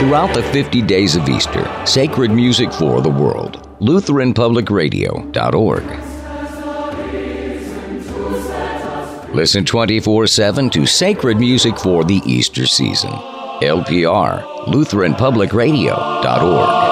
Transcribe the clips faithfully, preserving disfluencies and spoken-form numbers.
Throughout the fifty days of Easter, sacred music for the world. Lutheran Public Radio dot org. Listen twenty-four seven to sacred music for the Easter season. L P R, Lutheran Public Radio dot org.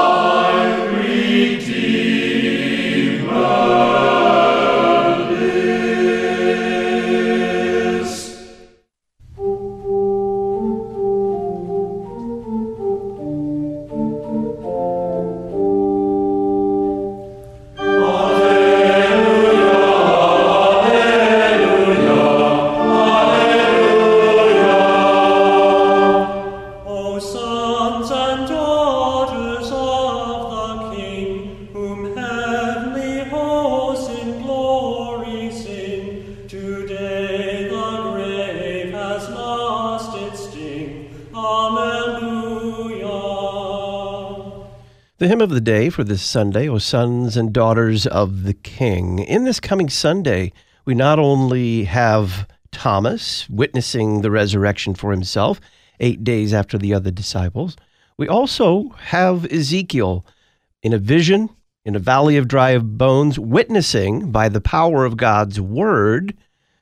The hymn of the day for this Sunday, O Sons and Daughters of the King. In this coming Sunday, we not only have Thomas witnessing the resurrection for himself eight days after the other disciples, we also have Ezekiel in a vision in a valley of dry bones, witnessing by the power of God's word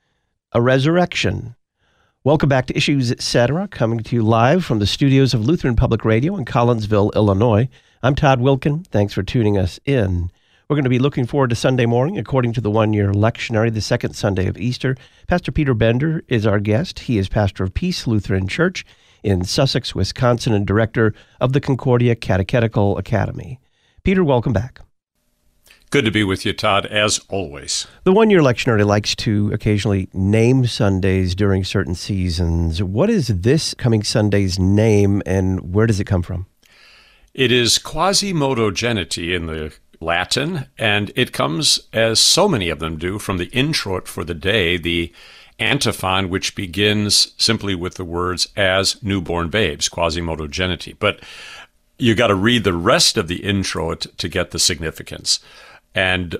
a resurrection. Welcome back to Issues Etc., coming to you live from the studios of Lutheran Public Radio in Collinsville, Illinois. I'm Todd Wilkin. Thanks for tuning us in. We're going to be looking forward to Sunday morning, according to the one-year lectionary, the second Sunday of Easter. Pastor Peter Bender is our guest. He is pastor of Peace Lutheran Church in Sussex, Wisconsin, and director of the Concordia Catechetical Academy. Peter, welcome back. Good to be with you, Todd, as always. The one-year lectionary likes to occasionally name Sundays during certain seasons. What is this coming Sunday's name, and where does it come from? It is Quasimodo-Geniti in the Latin, and it comes, as so many of them do, from the introit for the day, the antiphon, which begins simply with the words, as newborn babes, Quasimodo-Geniti. But you got to read the rest of the introit to get the significance. And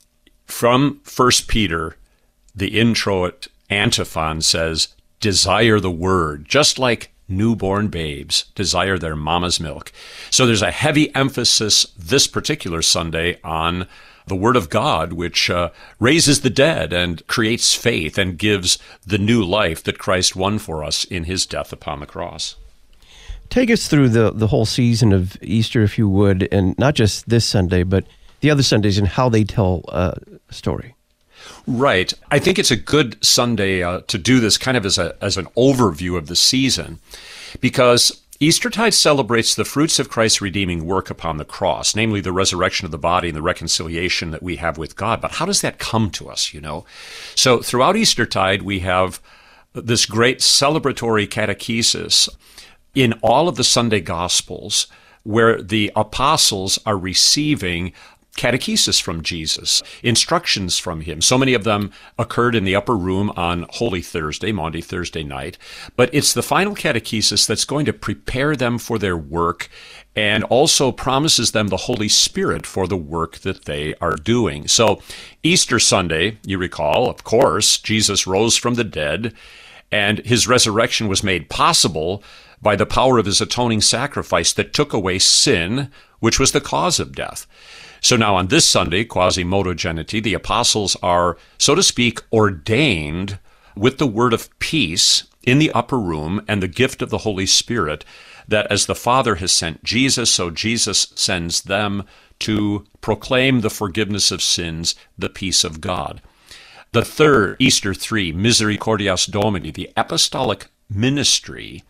from First Peter, the introit antiphon says, desire the word, just like newborn babes desire their mama's milk. So there's a heavy emphasis this particular Sunday on the Word of God, which uh, raises the dead and creates faith and gives the new life that Christ won for us in his death upon the cross. Take us through the, the whole season of Easter, if you would, and not just this Sunday, but the other Sundays and how they tell uh, a story. Right. I think it's a good Sunday uh, to do this kind of as a as an overview of the season, because Eastertide celebrates the fruits of Christ's redeeming work upon the cross, namely the resurrection of the body and the reconciliation that we have with God. But how does that come to us, you know? So throughout Eastertide, we have this great celebratory catechesis in all of the Sunday Gospels where the apostles are receiving catechesis from Jesus, instructions from him. So many of them occurred in the upper room on Holy Thursday, Maundy Thursday night. But it's the final catechesis that's going to prepare them for their work and also promises them the Holy Spirit for the work that they are doing. So Easter Sunday, you recall, of course, Jesus rose from the dead, and his resurrection was made possible by the power of his atoning sacrifice that took away sin, which was the cause of death. So now on this Sunday, Quasimodo-Geniti, the apostles are, so to speak, ordained with the word of peace in the upper room and the gift of the Holy Spirit, that as the Father has sent Jesus, so Jesus sends them to proclaim the forgiveness of sins, the peace of God. The third, Easter three, Misericordias Domini, the apostolic ministry,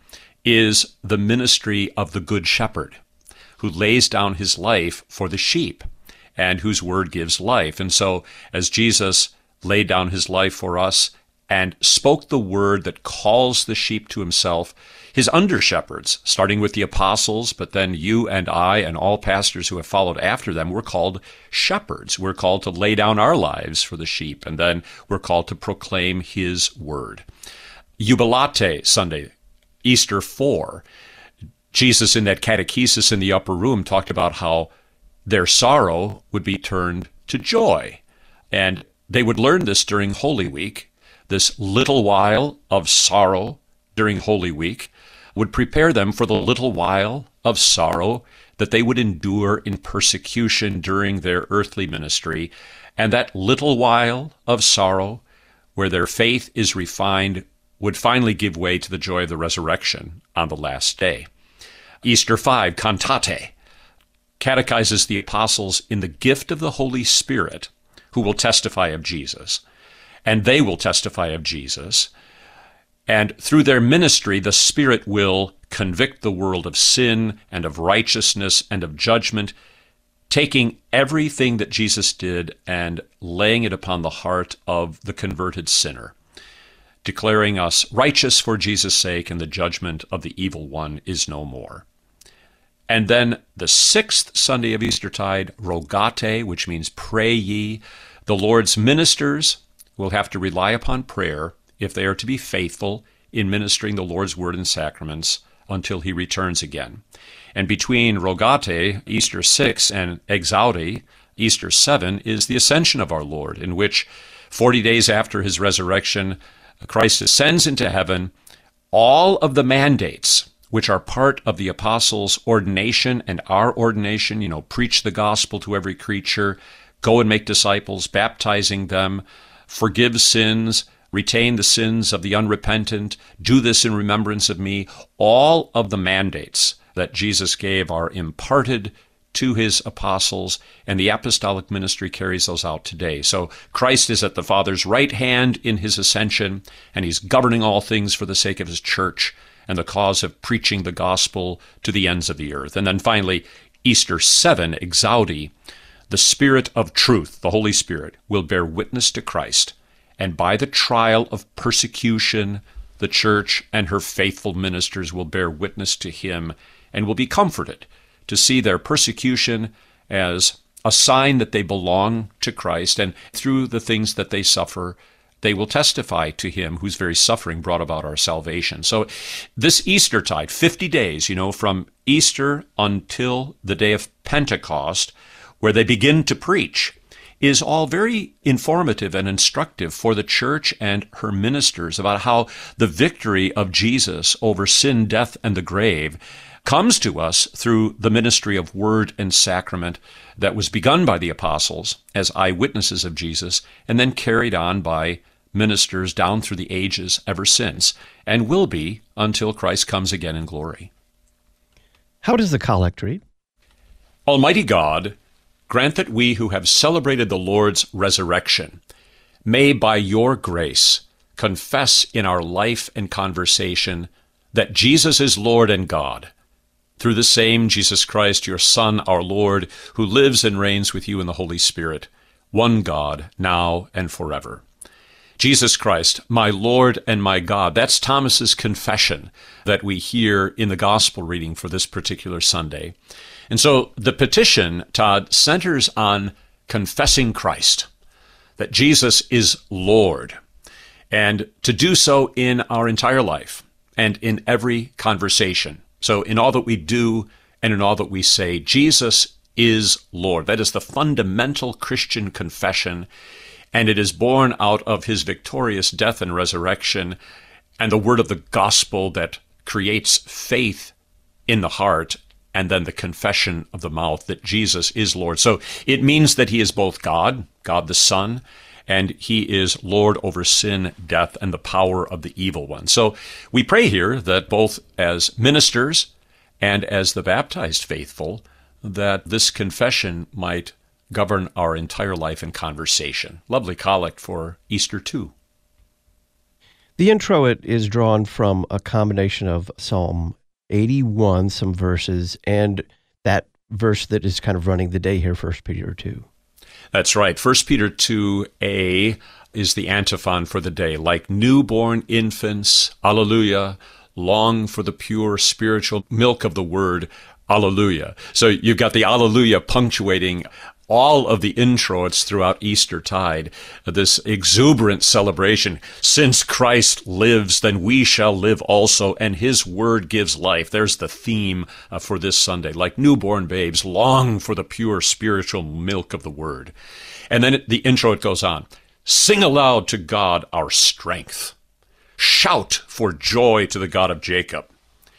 is the ministry of the Good Shepherd, who lays down his life for the sheep, and whose word gives life. And so, as Jesus laid down his life for us and spoke the word that calls the sheep to himself, his under-shepherds, starting with the apostles, but then you and I and all pastors who have followed after them, we're called shepherds. We're called to lay down our lives for the sheep, and then we're called to proclaim his word. Jubilate Sunday, Easter four, Jesus in that catechesis in the upper room talked about how their sorrow would be turned to joy. And they would learn this during Holy Week, this little while of sorrow during Holy Week, would prepare them for the little while of sorrow that they would endure in persecution during their earthly ministry, and that little while of sorrow where their faith is refined would finally give way to the joy of the resurrection on the last day. Easter five, Cantate, catechizes the apostles in the gift of the Holy Spirit, who will testify of Jesus, and they will testify of Jesus. And through their ministry, the Spirit will convict the world of sin and of righteousness and of judgment, taking everything that Jesus did and laying it upon the heart of the converted sinner, declaring us righteous for Jesus' sake, and the judgment of the evil one is no more. And then the sixth Sunday of Eastertide, Rogate, which means pray ye. The Lord's ministers will have to rely upon prayer if they are to be faithful in ministering the Lord's word and sacraments until he returns again. And between Rogate, Easter six, and Exaudi, Easter seven, is the ascension of our Lord, in which forty days after his resurrection, Christ ascends into heaven. All of the mandates, which are part of the apostles' ordination and our ordination, you know, preach the gospel to every creature, go and make disciples, baptizing them, forgive sins, retain the sins of the unrepentant, do this in remembrance of me. All of the mandates that Jesus gave are imparted to his apostles, and the apostolic ministry carries those out today. So Christ is at the Father's right hand in his ascension, and he's governing all things for the sake of his church and the cause of preaching the gospel to the ends of the earth. And then finally, Easter seven, Exaudi, the Spirit of truth, the Holy Spirit, will bear witness to Christ, and by the trial of persecution, the church and her faithful ministers will bear witness to him and will be comforted to see their persecution as a sign that they belong to Christ, and through the things that they suffer, they will testify to him whose very suffering brought about our salvation. So this Eastertide, fifty days, you know, from Easter until the day of Pentecost, where they begin to preach, is all very informative and instructive for the church and her ministers about how the victory of Jesus over sin, death, and the grave comes to us through the ministry of word and sacrament that was begun by the apostles as eyewitnesses of Jesus and then carried on by ministers down through the ages ever since, and will be until Christ comes again in glory. How does the collect read? Almighty God, grant that we who have celebrated the Lord's resurrection may by your grace confess in our life and conversation that Jesus is Lord and God, through the same Jesus Christ, your Son, our Lord, who lives and reigns with you in the Holy Spirit, one God, now and forever. Jesus Christ, my Lord and my God. That's Thomas's confession that we hear in the gospel reading for this particular Sunday. And so the petition, Todd, centers on confessing Christ, that Jesus is Lord, and to do so in our entire life and in every conversation. So in all that we do and in all that we say, Jesus is Lord. That is the fundamental Christian confession, and it is born out of his victorious death and resurrection and the word of the gospel that creates faith in the heart, and then the confession of the mouth that Jesus is Lord. So it means that he is both God, God the Son, and he is Lord over sin, death, and the power of the evil one. So we pray here that both as ministers and as the baptized faithful, that this confession might govern our entire life and conversation. Lovely collect for Easter two. The introit is drawn from a combination of Psalm eighty-one, some verses, and that verse that is kind of running the day here, First Peter two. That's right. First Peter two a is the antiphon for the day. Like newborn infants, alleluia, long for the pure spiritual milk of the word, alleluia. So you've got the alleluia punctuating all of the introits throughout Eastertide, this exuberant celebration. Since Christ lives, then we shall live also, and his word gives life. There's the theme uh, for this Sunday. Like newborn babes, long for the pure spiritual milk of the word. And then it, the introit goes on. Sing aloud to God our strength. Shout for joy to the God of Jacob.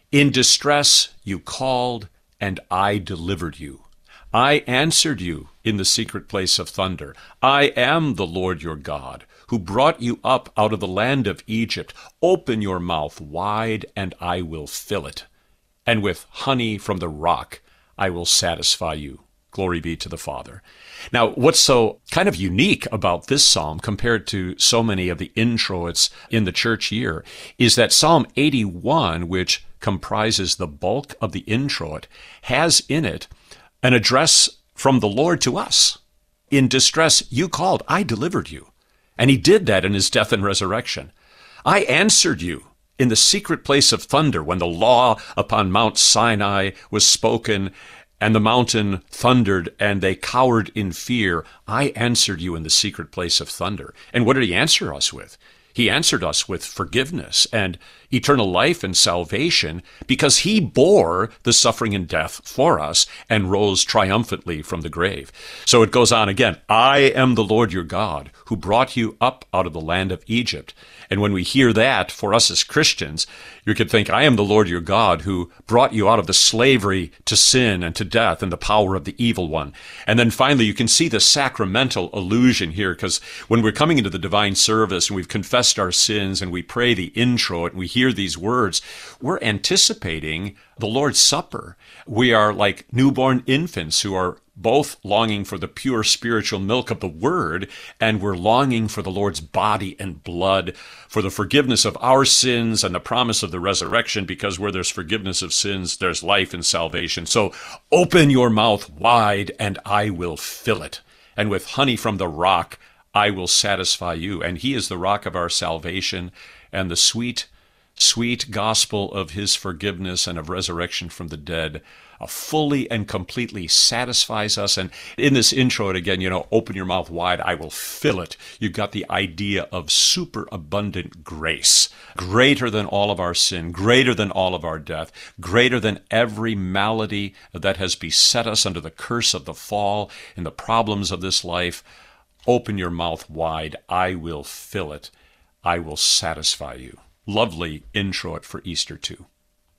In distress you called, and I delivered you. I answered you in the secret place of thunder. I am the Lord your God, who brought you up out of the land of Egypt. Open your mouth wide, and I will fill it. And with honey from the rock I will satisfy you. Glory be to the Father. Now, what's so kind of unique about this psalm compared to so many of the introits in the church year is that Psalm eighty-one, which comprises the bulk of the introit, has in it an address from the Lord to us. In distress you called, I delivered you. And he did that in his death and resurrection. I answered you in the secret place of thunder when the law upon Mount Sinai was spoken and the mountain thundered and they cowered in fear. I answered you in the secret place of thunder. And what did he answer us with? He answered us with forgiveness and eternal life and salvation because he bore the suffering and death for us and rose triumphantly from the grave. So it goes on again. I am the Lord your God who brought you up out of the land of Egypt. And when we hear that, for us as Christians, you could think, I am the Lord your God who brought you out of the slavery to sin and to death and the power of the evil one. And then finally, you can see the sacramental allusion here, because when we're coming into the divine service and we've confessed our sins and we pray the introit and we hear these words, we're anticipating the Lord's Supper. We are like newborn infants who are both longing for the pure spiritual milk of the Word, and we're longing for the Lord's body and blood, for the forgiveness of our sins and the promise of the resurrection, because where there's forgiveness of sins, there's life and salvation. So open your mouth wide, and I will fill it. And with honey from the rock, I will satisfy you. And he is the rock of our salvation, and the sweet, sweet gospel of his forgiveness and of resurrection from the dead Uh, fully and completely satisfies us. And in this intro, again, you know, open your mouth wide, I will fill it. You've got the idea of superabundant grace, greater than all of our sin, greater than all of our death, greater than every malady that has beset us under the curse of the fall and the problems of this life. Open your mouth wide, I will fill it. I will satisfy you. Lovely intro for Easter too.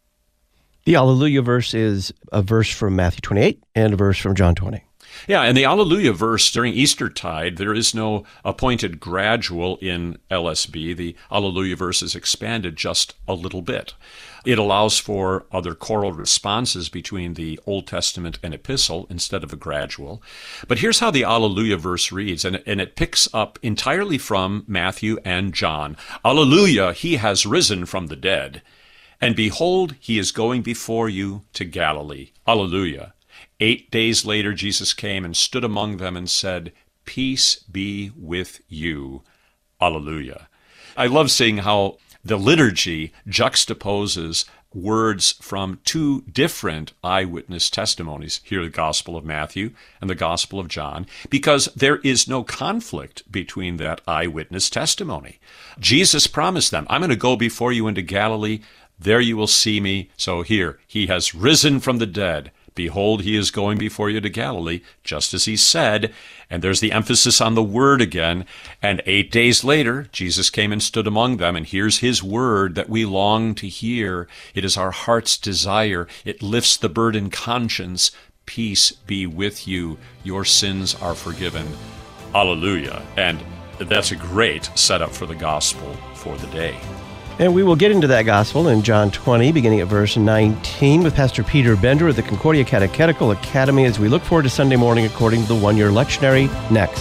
The Alleluia verse is a verse from Matthew twenty-eight and a verse from John twenty. Yeah, and the Alleluia verse during Eastertide, there is no appointed gradual in L S B. The Alleluia verse is expanded just a little bit. It allows for other choral responses between the Old Testament and Epistle instead of a gradual. But here's how the Alleluia verse reads, and, and it picks up entirely from Matthew and John. Alleluia, he has risen from the dead. And behold, he is going before you to Galilee. Alleluia. Eight days later, Jesus came and stood among them and said, Peace be with you. Alleluia. I love seeing how the liturgy juxtaposes words from two different eyewitness testimonies, here the Gospel of Matthew and the Gospel of John, because there is no conflict between that eyewitness testimony. Jesus promised them, I'm going to go before you into Galilee. There you will see me. So here, he has risen from the dead. Behold, he is going before you to Galilee, just as he said. And there's the emphasis on the word again. And eight days later, Jesus came and stood among them. And here's his word that we long to hear. It is our heart's desire. It lifts the burdened conscience. Peace be with you. Your sins are forgiven. Alleluia. And that's a great setup for the gospel for the day. And we will get into that gospel in John twenty, beginning at verse nineteen, with Pastor Peter Bender of the Concordia Catechetical Academy as we look forward to Sunday morning according to the one-year lectionary next.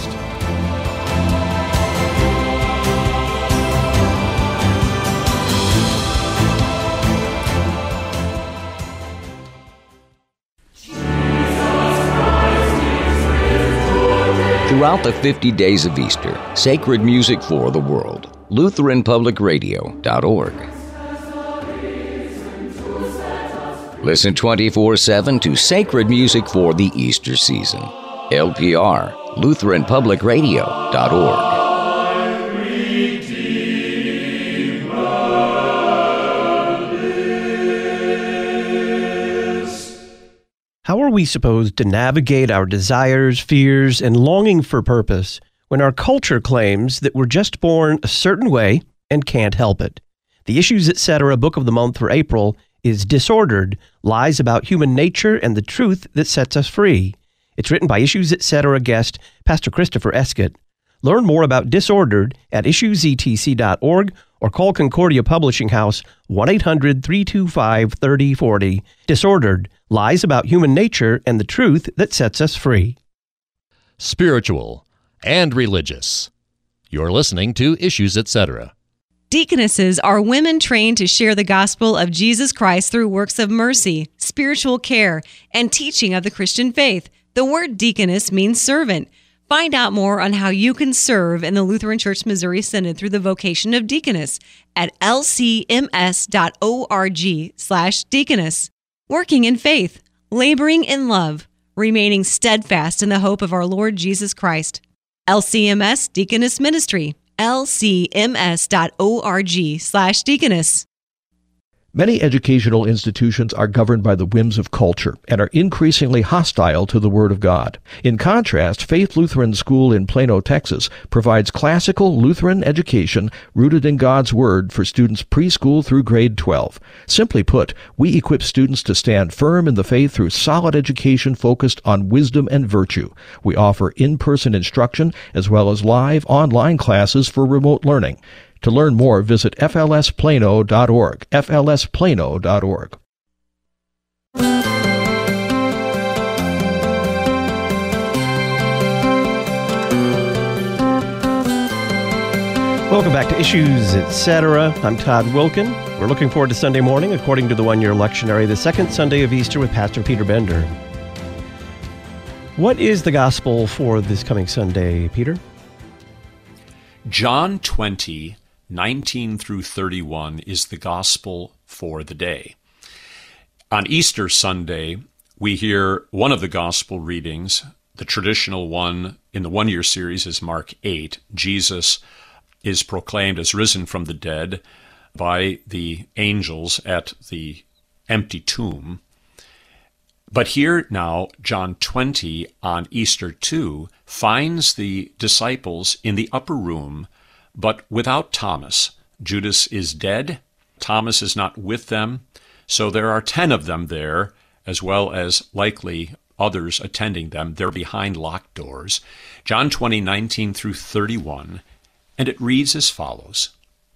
Throughout the fifty days of Easter, sacred music for the world. Lutheran Public Radio dot org. Listen twenty-four seven to sacred music for the Easter season. L P R, Lutheran Public Radio dot org. How are we supposed to navigate our desires, fears, and longing for purpose when our culture claims that we're just born a certain way and can't help it? The Issues Etc. Book of the Month for April is Disordered, Lies About Human Nature and the Truth That Sets Us Free. It's written by Issues Etc. guest, Pastor Christopher Escott. Learn more about Disordered at issues e t c dot org or call Concordia Publishing House one eight hundred, three two five, three oh four oh. Disordered, Lies About Human Nature and the Truth That Sets Us Free. Spiritual and religious. You're listening to Issues Etc. Deaconesses are women trained to share the gospel of Jesus Christ through works of mercy, spiritual care, and teaching of the Christian faith. The word deaconess means servant. Find out more on how you can serve in the Lutheran Church Missouri Synod through the vocation of deaconess at l c m s dot org slash deaconess. Working in faith, laboring in love, remaining steadfast in the hope of our Lord Jesus Christ. L C M S Deaconess Ministry, l c m s dot org slash deaconess. Many educational institutions are governed by the whims of culture and are increasingly hostile to the Word of God. In contrast, Faith Lutheran School in Plano, Texas, provides classical Lutheran education rooted in God's Word for students preschool through grade twelve. Simply put, we equip students to stand firm in the faith through solid education focused on wisdom and virtue. We offer in-person instruction as well as live online classes for remote learning. To learn more, visit f l s plano dot org, f l s plano dot org. Welcome back to Issues Etc. I'm Todd Wilkin. We're looking forward to Sunday morning, according to the one-year lectionary, the second Sunday of Easter with Pastor Peter Bender. What is the gospel for this coming Sunday, Peter? John twenty, nineteen through thirty-one is the gospel for the day. On Easter Sunday, we hear one of the gospel readings. The traditional one in the one-year series is Mark eight. Jesus is proclaimed as risen from the dead by the angels at the empty tomb. But here now, John twenty on Easter two finds the disciples in the upper room, but without Thomas. Judas is dead. Thomas is not with them. So there are ten of them there, as well as likely others attending them. They're behind locked doors. John twenty, nineteen through thirty-one, and it reads as follows.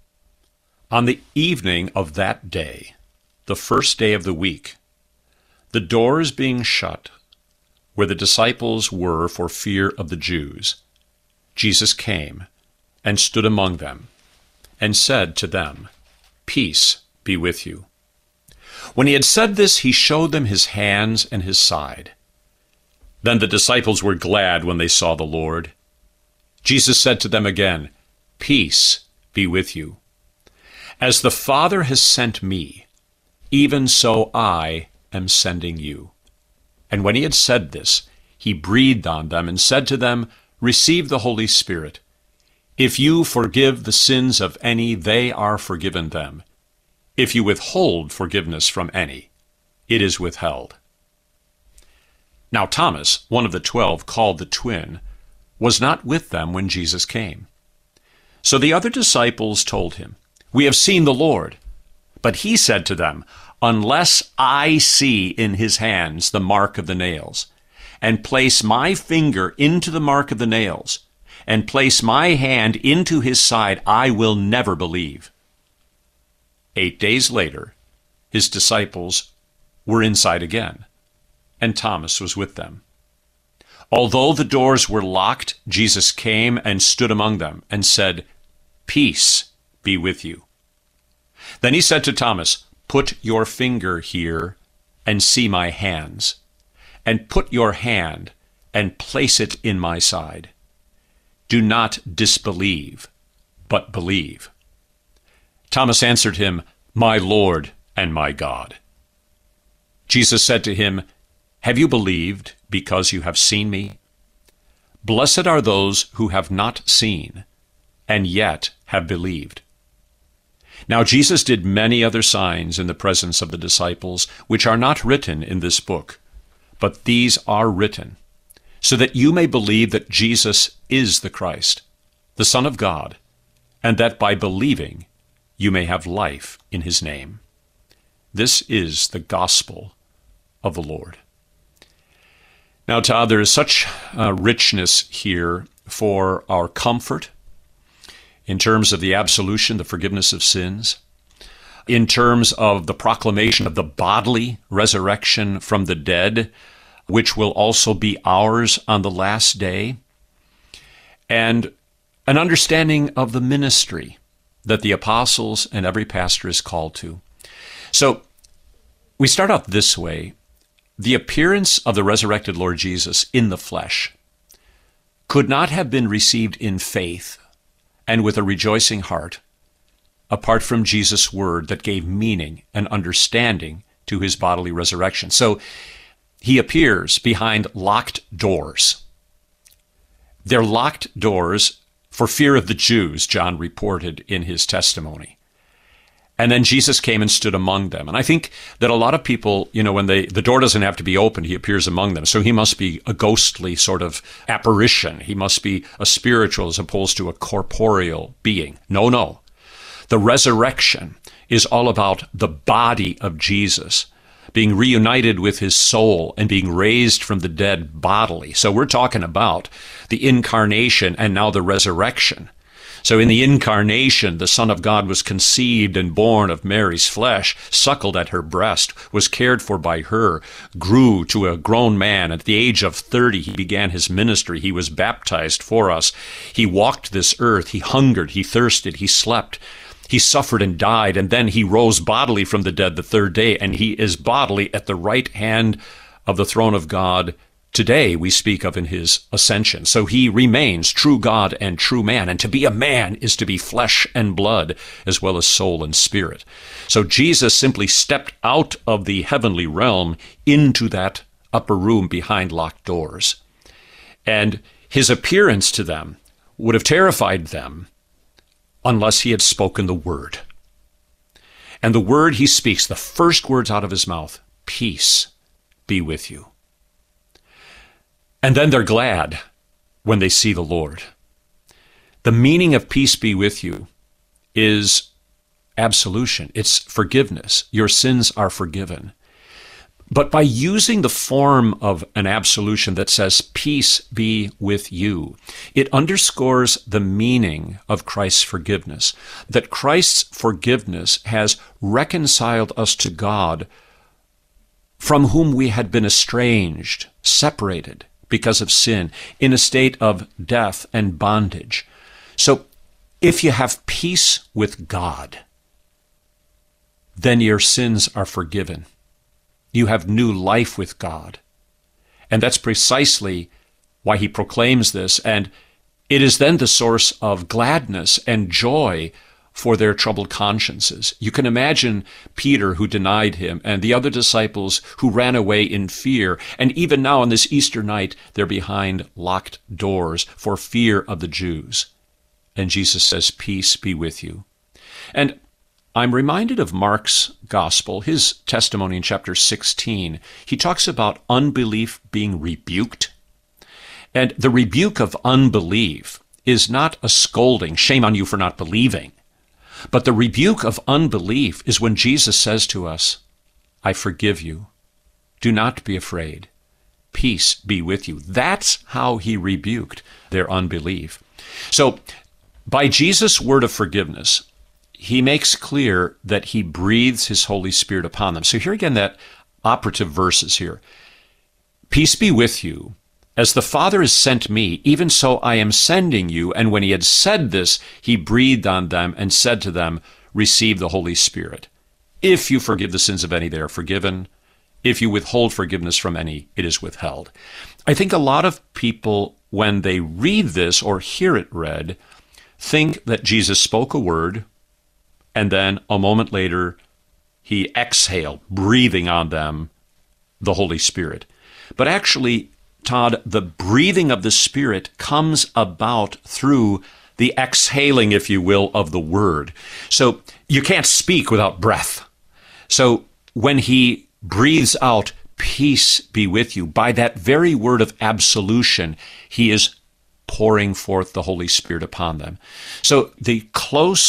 On the evening of that day, the first day of the week, the doors being shut, where the disciples were for fear of the Jews, Jesus came and stood among them, and said to them, Peace be with you. When he had said this, he showed them his hands and his side. Then the disciples were glad when they saw the Lord. Jesus said to them again, Peace be with you. As the Father has sent me, even so I am sending you. And when he had said this, he breathed on them and said to them, Receive the Holy Spirit. If you forgive the sins of any, they are forgiven them. If you withhold forgiveness from any, it is withheld. Now Thomas, one of the twelve, called the twin, was not with them when Jesus came. So the other disciples told him, We have seen the Lord. But he said to them, Unless I see in his hands the mark of the nails, and place my finger into the mark of the nails, and place my hand into his side, I will never believe. Eight days later, his disciples were inside again, and Thomas was with them. Although the doors were locked, Jesus came and stood among them and said, Peace be with you. Then he said to Thomas, Put your finger here and see my hands, and put your hand and place it in my side. Do not disbelieve, but believe. Thomas answered him, My Lord and my God. Jesus said to him, Have you believed because you have seen me? Blessed are those who have not seen, and yet have believed. Now Jesus did many other signs in the presence of the disciples, which are not written in this book, but these are written, so that you may believe that Jesus is the Christ, the Son of God, and that by believing you may have life in his name. This is the gospel of the Lord. Now, Todd, there is such uh, richness here for our comfort in terms of the absolution, the forgiveness of sins, in terms of the proclamation of the bodily resurrection from the dead, which will also be ours on the last day, and an understanding of the ministry that the apostles and every pastor is called to. So we start out this way. The appearance of the resurrected Lord Jesus in the flesh could not have been received in faith and with a rejoicing heart apart from Jesus' word that gave meaning and understanding to his bodily resurrection. So he appears behind locked doors. They're locked doors for fear of the Jews, John reported in his testimony. And then Jesus came and stood among them. And I think that a lot of people, you know, when they, the door doesn't have to be opened, he appears among them. So he must be a ghostly sort of apparition. He must be a spiritual as opposed to a corporeal being. No, no. The resurrection is all about the body of Jesus being reunited with his soul and being raised from the dead bodily. So we're talking about the incarnation and now the resurrection. So in the incarnation, the Son of God was conceived and born of Mary's flesh, suckled at her breast, was cared for by her, grew to a grown man. At the age of thirty, he began his ministry. He was baptized for us. He walked this earth. He hungered. He thirsted. He slept. He suffered and died, and then he rose bodily from the dead the third day, and he is bodily at the right hand of the throne of God. Today we speak of in his ascension. So he remains true God and true man. And to be a man is to be flesh and blood as well as soul and spirit. So Jesus simply stepped out of the heavenly realm into that upper room behind locked doors. And his appearance to them would have terrified them unless he had spoken the word. And the word he speaks, the first words out of his mouth, peace be with you. And then they're glad when they see the Lord. The meaning of peace be with you is absolution. It's forgiveness. Your sins are forgiven. But by using the form of an absolution that says, peace be with you, it underscores the meaning of Christ's forgiveness, that Christ's forgiveness has reconciled us to God, from whom we had been estranged, separated, because of sin, in a state of death and bondage. So if you have peace with God, then your sins are forgiven. You have new life with God. And that's precisely why he proclaims this. And it is then the source of gladness and joy for their troubled consciences. You can imagine Peter, who denied him, and the other disciples who ran away in fear. And even now on this Easter night, they're behind locked doors for fear of the Jews. And Jesus says, peace be with you. And I'm reminded of Mark's gospel, his testimony in chapter sixteen. He talks about unbelief being rebuked. And the rebuke of unbelief is not a scolding, shame on you for not believing. But the rebuke of unbelief is when Jesus says to us, I forgive you. Do not be afraid. Peace be with you. That's how he rebuked their unbelief. So by Jesus' word of forgiveness, he makes clear that he breathes his Holy Spirit upon them. So here again, that operative verses here. Peace be with you. As the Father has sent me, even so I am sending you. And when he had said this, he breathed on them and said to them, receive the Holy Spirit. If you forgive the sins of any, they are forgiven. If you withhold forgiveness from any, it is withheld. I think a lot of people, when they read this or hear it read, think that Jesus spoke a word, and then a moment later, he exhaled, breathing on them the Holy Spirit. But actually, Todd, the breathing of the Spirit comes about through the exhaling, if you will, of the word. So you can't speak without breath. So when he breathes out, peace be with you, by that very word of absolution, he is pouring forth the Holy Spirit upon them. So the close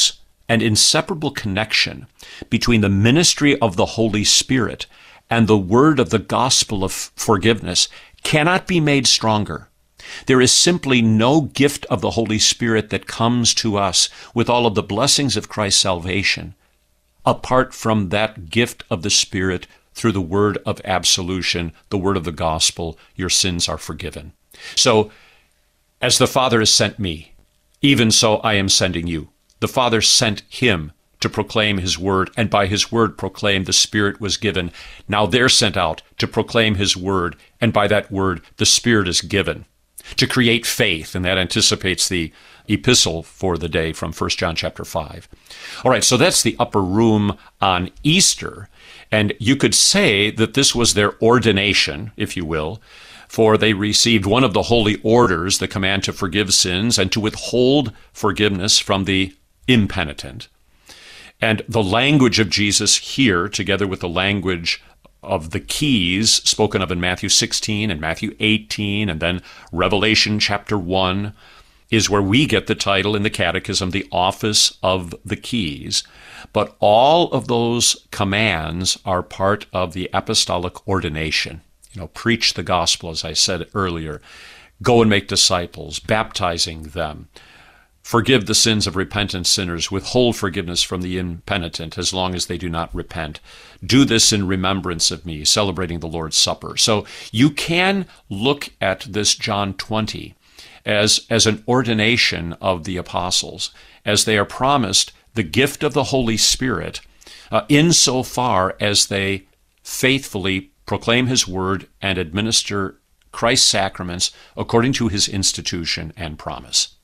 and inseparable connection between the ministry of the Holy Spirit and the word of the gospel of forgiveness cannot be made stronger. There is simply no gift of the Holy Spirit that comes to us with all of the blessings of Christ's salvation apart from that gift of the Spirit through the word of absolution, the word of the gospel. Your sins are forgiven. So, as the Father has sent me, even so I am sending you. The Father sent him to proclaim his word, and by his word proclaim the Spirit was given. Now they're sent out to proclaim his word, and by that word the Spirit is given to create faith, and that anticipates the epistle for the day from First John chapter five. All right, so that's the upper room on Easter, and you could say that this was their ordination, if you will, for they received one of the holy orders, the command to forgive sins and to withhold forgiveness from the impenitent. And the language of Jesus here, together with the language of the keys spoken of in Matthew sixteen and Matthew eighteen, and then Revelation chapter one, is where we get the title in the Catechism, the office of the keys. But all of those commands are part of the apostolic ordination. You know, preach the gospel, as I said earlier. Go and make disciples, baptizing them. Forgive the sins of repentant sinners. Withhold forgiveness from the impenitent as long as they do not repent. Do this in remembrance of me, celebrating the Lord's Supper. So you can look at this John twenty as, as an ordination of the apostles, as they are promised the gift of the Holy Spirit uh, insofar as they faithfully proclaim his word and administer Christ's sacraments according to his institution and promise.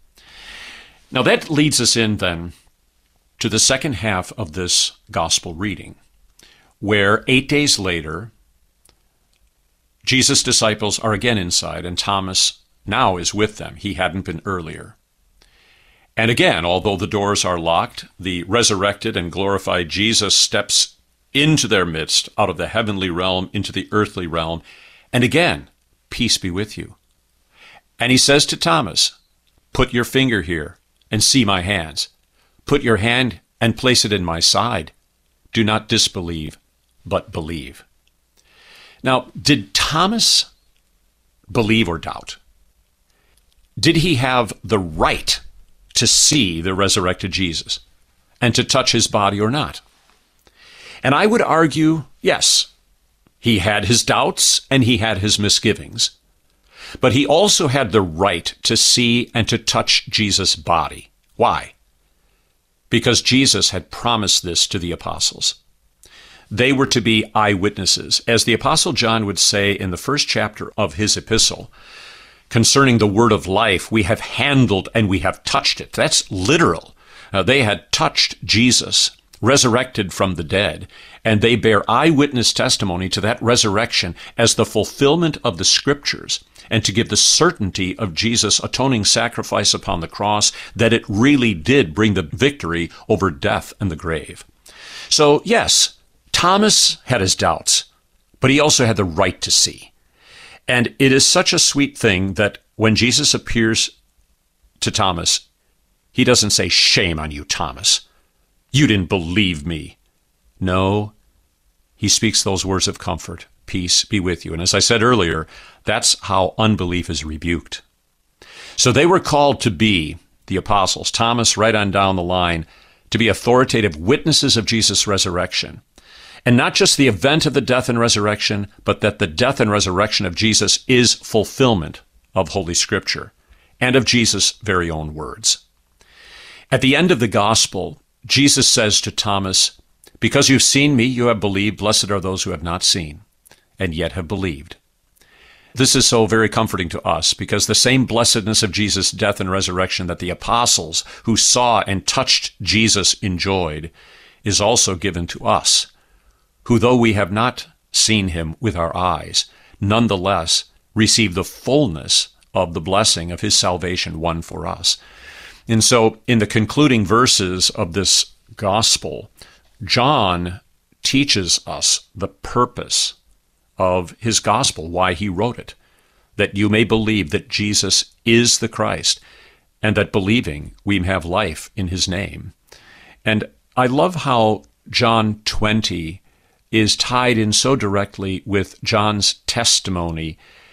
Now that leads us in then to the second half of this gospel reading, where eight days later, Jesus' disciples are again inside, and Thomas now is with them. He hadn't been earlier. And again, although the doors are locked, the resurrected and glorified Jesus steps into their midst, out of the heavenly realm into the earthly realm, and again, peace be with you. And he says to Thomas, put your finger here and see my hands. Put your hand and place it in my side. Do not disbelieve, but believe. Now, did Thomas believe or doubt? Did he have the right to see the resurrected Jesus and to touch his body or not? And I would argue, yes, he had his doubts and he had his misgivings. But he also had the right to see and to touch Jesus' body. Why? Because Jesus had promised this to the apostles. They were to be eyewitnesses. As the Apostle John would say in the first chapter of his epistle, concerning the word of life, we have handled and we have touched it. That's literal. Uh, they had touched Jesus, resurrected from the dead, and they bear eyewitness testimony to that resurrection as the fulfillment of the Scriptures, and to give the certainty of Jesus' atoning sacrifice upon the cross, that it really did bring the victory over death and the grave. So, yes, Thomas had his doubts, but he also had the right to see. And it is such a sweet thing that when Jesus appears to Thomas, he doesn't say, shame on you, Thomas. You didn't believe me. No, he speaks those words of comfort. Peace be with you. And as I said earlier, that's how unbelief is rebuked. So they were called to be, the apostles, Thomas right on down the line, to be authoritative witnesses of Jesus' resurrection. And not just the event of the death and resurrection, but that the death and resurrection of Jesus is fulfillment of Holy Scripture and of Jesus' very own words. At the end of the gospel, Jesus says to Thomas, because you've seen me, you have believed. Blessed are those who have not seen and yet have believed. This is so very comforting to us, because the same blessedness of Jesus' death and resurrection that the apostles who saw and touched Jesus enjoyed is also given to us, who, though we have not seen him with our eyes, nonetheless receive the fullness of the blessing of his salvation won for us. And so in the concluding verses of this gospel, John teaches us the purpose of his gospel, why he wrote it, that you may believe that Jesus is the Christ, and that believing we have life in his name. And I love how John twenty is tied in so directly with John's testimony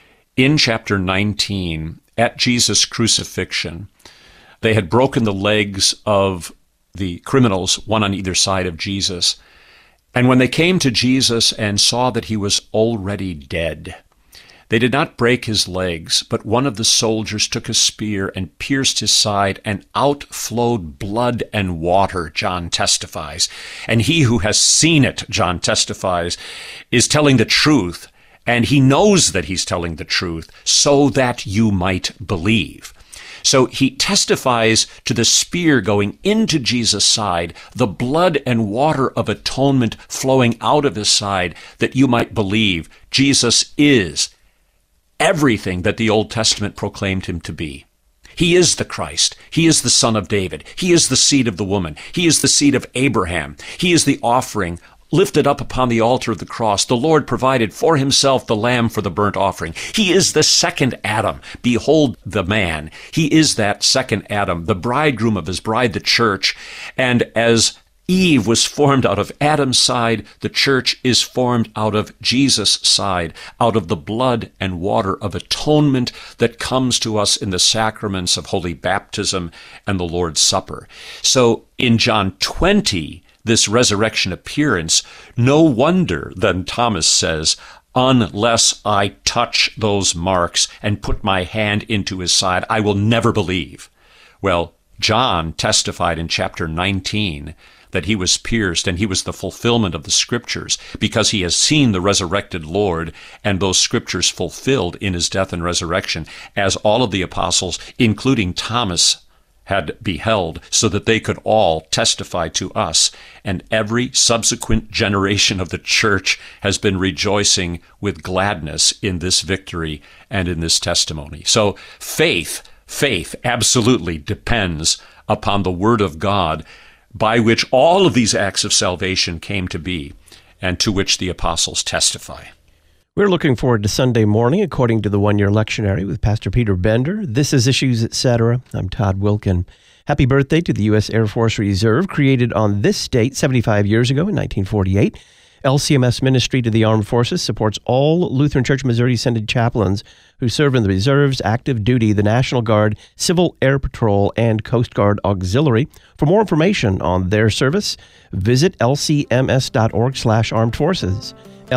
in chapter nineteen at Jesus' crucifixion. They had broken the legs of the criminals, one on either side of Jesus. And when they came to Jesus and saw that he was already dead, they did not break his legs, but one of the soldiers took a spear and pierced his side, and out flowed blood and water, John testifies. And he who has seen it, John testifies, is telling the truth, and he knows that he's telling the truth so that you might believe. So he testifies to the spear going into Jesus' side, the blood and water of atonement flowing out of his side, that you might believe Jesus is everything that the Old Testament proclaimed him to be. He is the Christ. He is the Son of David. He is the seed of the woman. He is the seed of Abraham. He is the offering lifted up upon the altar of the cross. The Lord provided for himself the lamb for the burnt offering. He is the second Adam. Behold the man. He is that second Adam, the bridegroom of his bride, the church. And as Eve was formed out of Adam's side, the church is formed out of Jesus' side, out of the blood and water of atonement that comes to us in the sacraments of holy baptism and the Lord's Supper. So in John twenty, this resurrection appearance, no wonder then Thomas says, unless I touch those marks and put my hand into his side, I will never believe. Well, John testified in chapter nineteen that he was pierced, and he was the fulfillment of the Scriptures, because he has seen the resurrected Lord and those Scriptures fulfilled in his death and resurrection, as all of the apostles, including Thomas, had beheld, so that they could all testify to us. And every subsequent generation of the church has been rejoicing with gladness in this victory and in this testimony. So faith, faith absolutely depends upon the Word of God, by which all of these acts of salvation came to be, and to which the apostles testify. We're looking forward to Sunday morning, according to the one-year lectionary with Pastor Peter Bender. This is Issues, et cetera. I'm Todd Wilkin. Happy birthday to the U S Air Force Reserve, created on this date seventy-five years ago in nineteen forty-eight. L C M S Ministry to the Armed Forces supports all Lutheran Church Missouri Synod chaplains who serve in the Reserves, active duty, the National Guard, Civil Air Patrol, and Coast Guard Auxiliary. For more information on their service, visit lcms.org slash armed forces.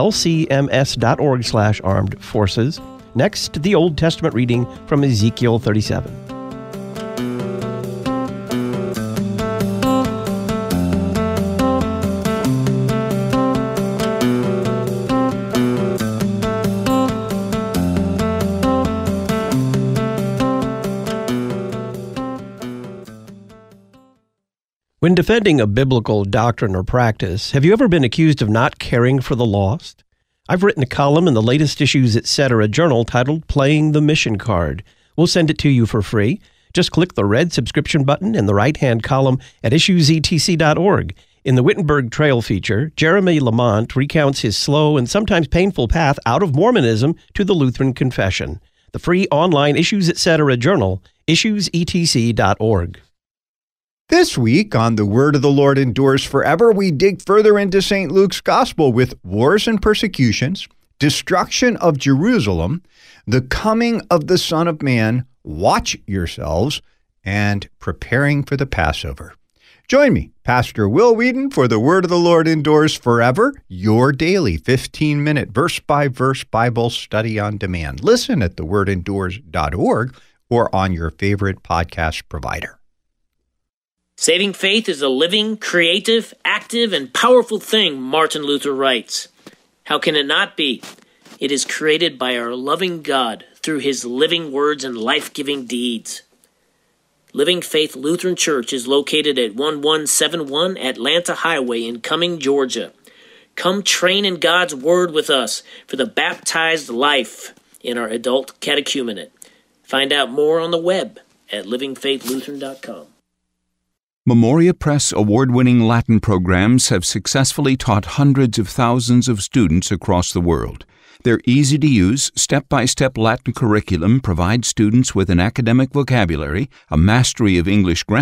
lcms.org slash armed forces. Next, the Old Testament reading from Ezekiel thirty-seven. When defending a biblical doctrine or practice, have you ever been accused of not caring for the lost? I've written a column in the latest Issues, et cetera journal titled Playing the Mission Card. We'll send it to you for free. Just click the red subscription button in the right-hand column at issues e t c dot org. In the Wittenberg Trail feature, Jeremy Lamont recounts his slow and sometimes painful path out of Mormonism to the Lutheran Confession. The free online Issues, et cetera journal, issues e t c dot org. This week on The Word of the Lord Endures Forever, we dig further into Saint Luke's Gospel with wars and persecutions, destruction of Jerusalem, the coming of the Son of Man, watch yourselves, and preparing for the Passover. Join me, Pastor Will Wheaton, for The Word of the Lord Endures Forever, your daily fifteen-minute verse-by-verse Bible study on demand. Listen at the word endures dot org or on your favorite podcast provider. Saving faith is a living, creative, active, and powerful thing, Martin Luther writes. How can it not be? It is created by our loving God through his living words and life-giving deeds. Living Faith Lutheran Church is located at eleven seventy-one Atlanta Highway in Cumming, Georgia. Come train in God's Word with us for the baptized life in our adult catechumenate. Find out more on the web at living faith lutheran dot com. Memoria Press award-winning Latin programs have successfully taught hundreds of thousands of students across the world. Their easy-to-use, step-by-step Latin curriculum provides students with an academic vocabulary, a mastery of English grammar,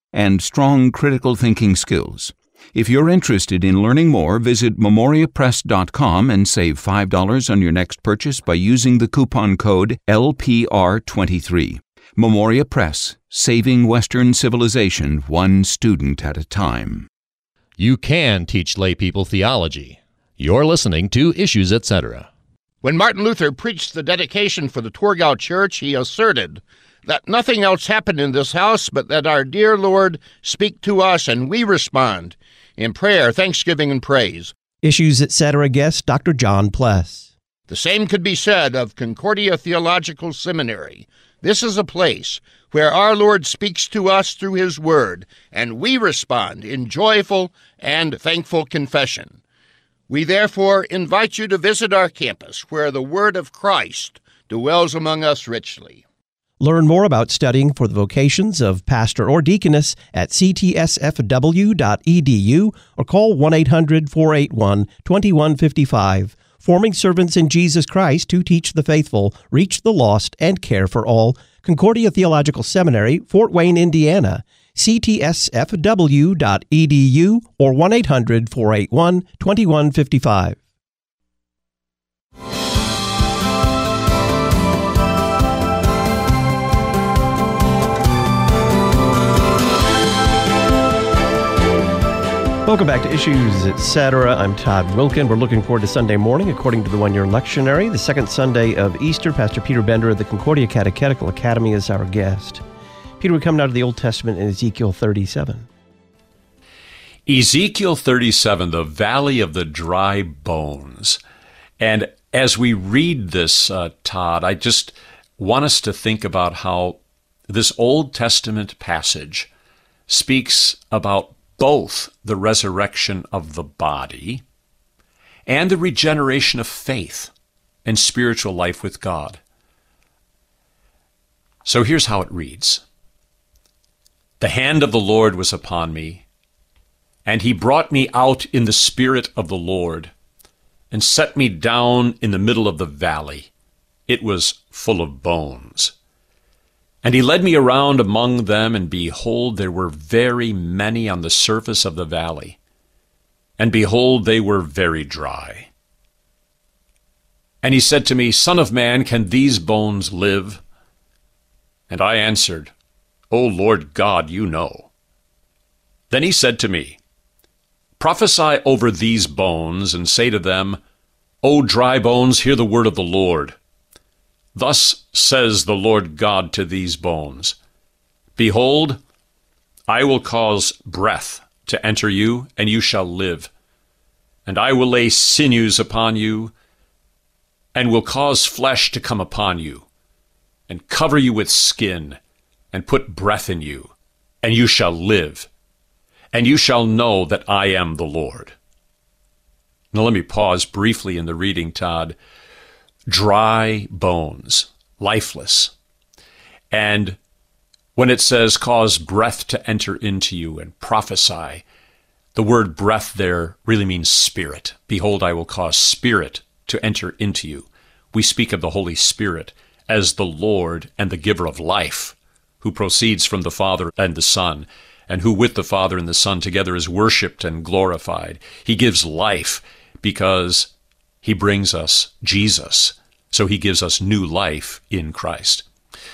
and strong critical thinking skills. If you're interested in learning more, visit memoria press dot com and save five dollars on your next purchase by using the coupon code L P R twenty-three. Memoria Press, saving Western civilization one student at a time. You can teach lay people theology. You're listening to Issues, et cetera. When Martin Luther preached the dedication for the Torgau Church, he asserted that nothing else happened in this house but that our dear Lord speak to us and we respond in prayer, thanksgiving, and praise. Issues, et cetera guest Doctor John Pless. The same could be said of Concordia Theological Seminary. This is a place where our Lord speaks to us through His Word, and we respond in joyful and thankful confession. We therefore invite you to visit our campus, where the Word of Christ dwells among us richly. Learn more about studying for the vocations of pastor or deaconess at c t s f w dot e d u or call one eight hundred, four eight one, two one five five. Forming servants in Jesus Christ to teach the faithful, reach the lost, and care for all. Concordia Theological Seminary, Fort Wayne, Indiana. c t s f w dot e d u or one eight hundred, four eight one, two one five five. Welcome back to Issues, et cetera. I'm Todd Wilkin. We're looking forward to Sunday morning, according to the one-year lectionary. The second Sunday of Easter, Pastor Peter Bender of the Concordia Catechetical Academy is our guest. Peter, we're coming out of the Old Testament in Ezekiel thirty-seven. Ezekiel thirty-seven, the Valley of the Dry Bones. And as we read this, uh, Todd, I just want us to think about how this Old Testament passage speaks about both the resurrection of the body and the regeneration of faith and spiritual life with God. So here's how it reads. The hand of the Lord was upon me, and he brought me out in the spirit of the Lord, and set me down in the middle of the valley. It was full of bones. And he led me around among them, and behold, there were very many on the surface of the valley. And behold, they were very dry. And he said to me, Son of man, can these bones live? And I answered, O Lord God, you know. Then he said to me, Prophesy over these bones, and say to them, O dry bones, hear the word of the Lord. Thus says the Lord God to these bones, Behold, I will cause breath to enter you, and you shall live. And I will lay sinews upon you, and will cause flesh to come upon you, and cover you with skin, and put breath in you, and you shall live. And you shall know that I am the Lord. Now let me pause briefly in the reading, Todd. Dry bones, lifeless. And when it says cause breath to enter into you and prophesy, the word breath there really means spirit. Behold, I will cause spirit to enter into you. We speak of the Holy Spirit as the Lord and the giver of life, who proceeds from the Father and the Son, and who with the Father and the Son together is worshipped and glorified. He gives life because he brings us Jesus. So he gives us new life in Christ.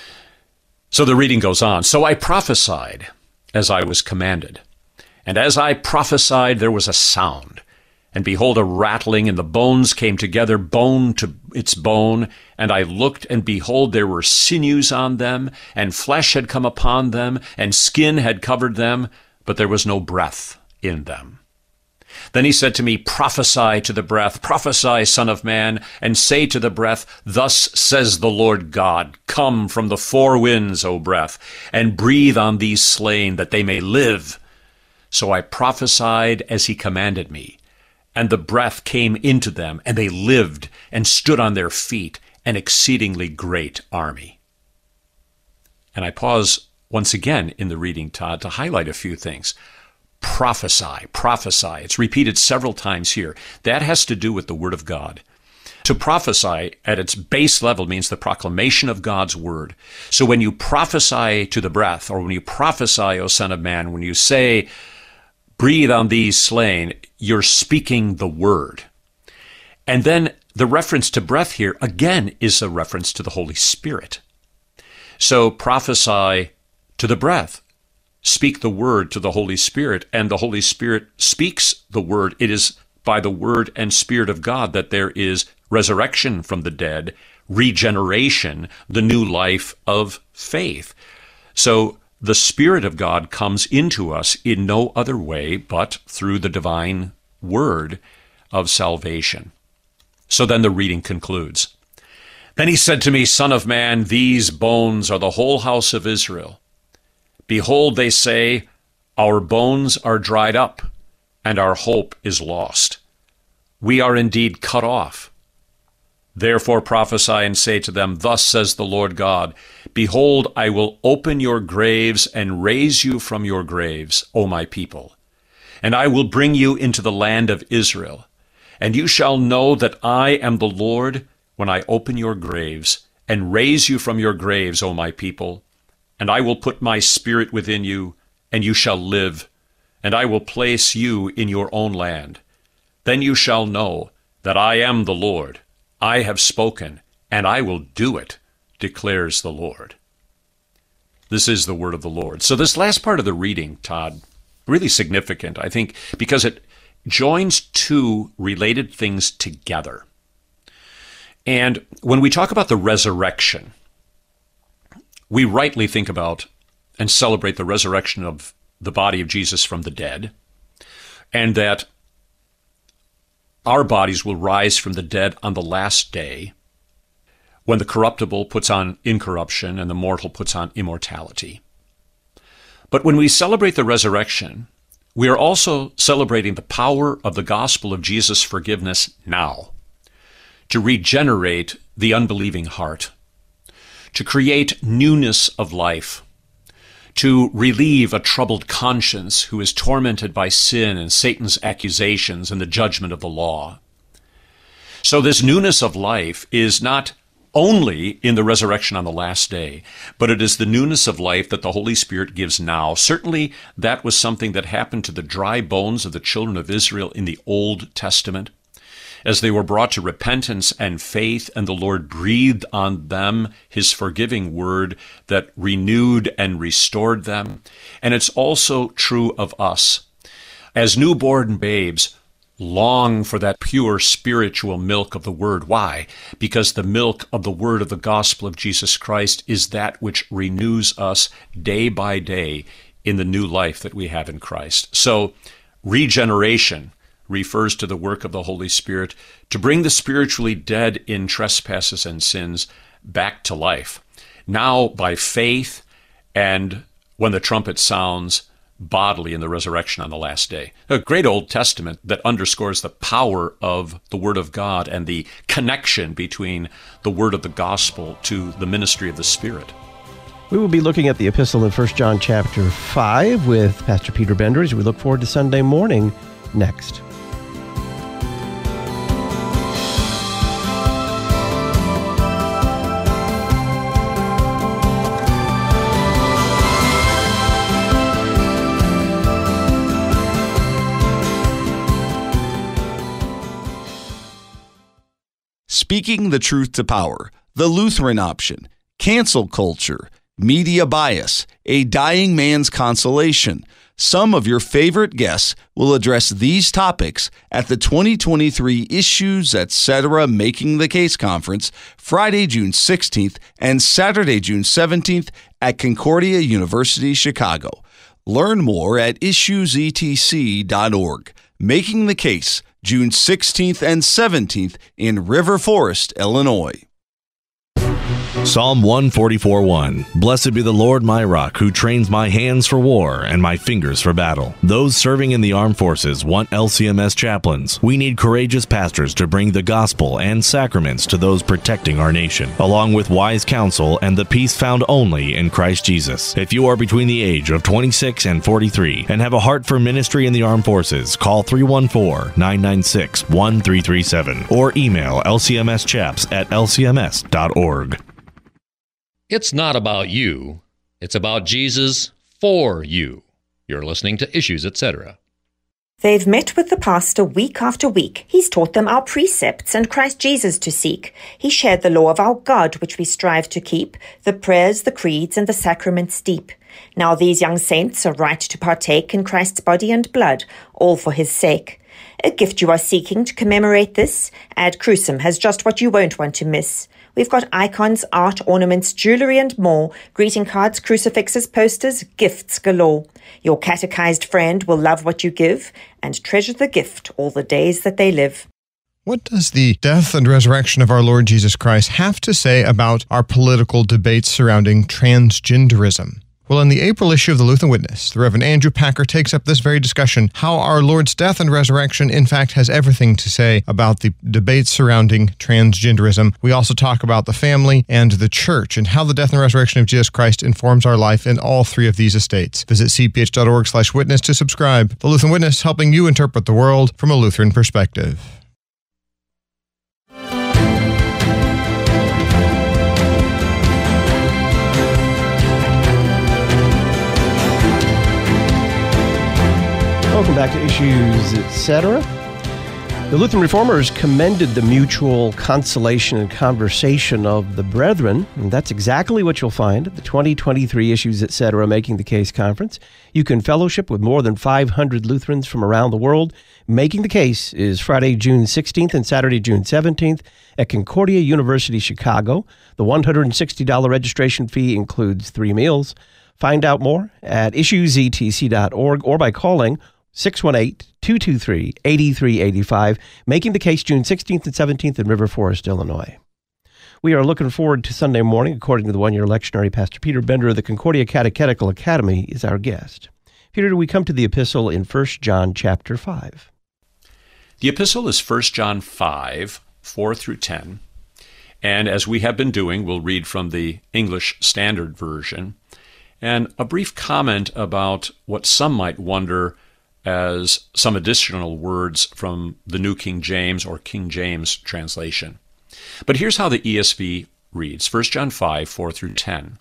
So the reading goes on. So I prophesied as I was commanded. And as I prophesied, there was a sound. And behold, a rattling, and the bones came together, bone to its bone. And I looked, and behold, there were sinews on them, and flesh had come upon them, and skin had covered them, but there was no breath in them. Then he said to me, Prophesy to the breath, prophesy, Son of man, and say to the breath, Thus says the Lord God, Come from the four winds, O breath, and breathe on these slain, that they may live. So I prophesied as he commanded me, and the breath came into them, and they lived, and stood on their feet, an exceedingly great army. And I pause once again in the reading, Todd, to highlight a few things. Prophesy, prophesy. It's repeated several times here. That has to do with the Word of God. To prophesy at its base level means the proclamation of God's word. So when you prophesy to the breath, or when you prophesy, O Son of Man, when you say, breathe on these slain, you're speaking the word. And then the reference to breath here, again, is a reference to the Holy Spirit. So prophesy to the breath. Speak the word to the Holy Spirit, and the Holy Spirit speaks the word. It is by the word and Spirit of God that there is resurrection from the dead, regeneration, the new life of faith. So the Spirit of God comes into us in no other way but through the divine word of salvation. So then the reading concludes. Then he said to me, Son of man, these bones are the whole house of Israel. Behold, they say, our bones are dried up, and our hope is lost. We are indeed cut off. Therefore prophesy and say to them, Thus says the Lord God, Behold, I will open your graves and raise you from your graves, O my people. And I will bring you into the land of Israel. And you shall know that I am the Lord when I open your graves and raise you from your graves, O my people. And I will put my spirit within you, and you shall live, and I will place you in your own land. Then you shall know that I am the Lord. I have spoken, and I will do it, declares the Lord. This is the word of the Lord. So this last part of the reading, Todd, really significant, I think, because it joins two related things together. And when we talk about the resurrection, we rightly think about and celebrate the resurrection of the body of Jesus from the dead, and that our bodies will rise from the dead on the last day, when the corruptible puts on incorruption and the mortal puts on immortality. But when we celebrate the resurrection, we are also celebrating the power of the gospel of Jesus' forgiveness now, to regenerate the unbelieving heart, to create newness of life, to relieve a troubled conscience who is tormented by sin and Satan's accusations and the judgment of the law. So this newness of life is not only in the resurrection on the last day, but it is the newness of life that the Holy Spirit gives now. Certainly that was something that happened to the dry bones of the children of Israel in the Old Testament, as they were brought to repentance and faith, and the Lord breathed on them his forgiving word that renewed and restored them. And it's also true of us. As newborn babes, long for that pure spiritual milk of the word. Why? Because the milk of the word of the gospel of Jesus Christ is that which renews us day by day in the new life that we have in Christ. So, regeneration refers to the work of the Holy Spirit to bring the spiritually dead in trespasses and sins back to life. Now, by faith, and when the trumpet sounds, bodily in the resurrection on the last day. A great Old Testament that underscores the power of the Word of God and the connection between the Word of the Gospel to the ministry of the Spirit. We will be looking at the epistle in First John chapter five with Pastor Peter Bender as we look forward to Sunday morning next. Speaking the Truth to Power, The Lutheran Option, Cancel Culture, Media Bias, A Dying Man's Consolation. Some of your favorite guests will address these topics at the twenty twenty-three Issues Etc. Making the Case Conference, Friday, June sixteenth and Saturday, June seventeenth at Concordia University, Chicago. Learn more at issues e t c dot org. Making the Case, June sixteenth and seventeenth in River Forest, Illinois. Psalm one forty-four one. Blessed be the Lord my rock, who trains my hands for war and my fingers for battle. Those serving in the armed forces want L C M S chaplains. We need courageous pastors to bring the gospel and sacraments to those protecting our nation, along with wise counsel and the peace found only in Christ Jesus. If you are between the age of twenty-six and forty-three and have a heart for ministry in the armed forces, call three one four, nine nine six, one three three seven or email L C M S chaps at L C M S dot org. It's not about you. It's about Jesus for you. You're listening to Issues, et cetera. They've met with the pastor week after week. He's taught them our precepts and Christ Jesus to seek. He shared the law of our God, which we strive to keep, the prayers, the creeds, and the sacraments deep. Now these young saints are right to partake in Christ's body and blood, all for his sake. A gift you are seeking to commemorate this? Ad Crucem has just what you won't want to miss. We've got icons, art, ornaments, jewelry, and more. Greeting cards, crucifixes, posters, gifts galore. Your catechized friend will love what you give and treasure the gift all the days that they live. What does the death and resurrection of our Lord Jesus Christ have to say about our political debates surrounding transgenderism? Well, in the April issue of the Lutheran Witness, the Reverend Andrew Packer takes up this very discussion, how our Lord's death and resurrection, in fact, has everything to say about the debates surrounding transgenderism. We also talk about the family and the church and how the death and resurrection of Jesus Christ informs our life in all three of these estates. Visit c p h dot org slash witness to subscribe. The Lutheran Witness, helping you interpret the world from a Lutheran perspective. Welcome back to Issues, et cetera. The Lutheran Reformers commended the mutual consolation and conversation of the brethren, and that's exactly what you'll find at the twenty twenty-three Issues, et cetera. Making the Case Conference. You can fellowship with more than five hundred Lutherans from around the world. Making the Case is Friday, June sixteenth and Saturday, June seventeenth at Concordia University, Chicago. The one hundred sixty dollars registration fee includes three meals. Find out more at issues e t c dot org or by calling six one eight, two two three, eight three eight five, Making the Case June sixteenth and seventeenth in River Forest, Illinois. We are looking forward to Sunday morning. According to the one-year lectionary, Pastor Peter Bender of the Concordia Catechetical Academy is our guest. Peter, we come to the epistle in First John chapter five. The epistle is First John five, four through ten. And as we have been doing, we'll read from the English Standard Version. And a brief comment about what some might wonder as some additional words from the New King James or King James translation. But here's how the E S V reads, First John five, four through ten.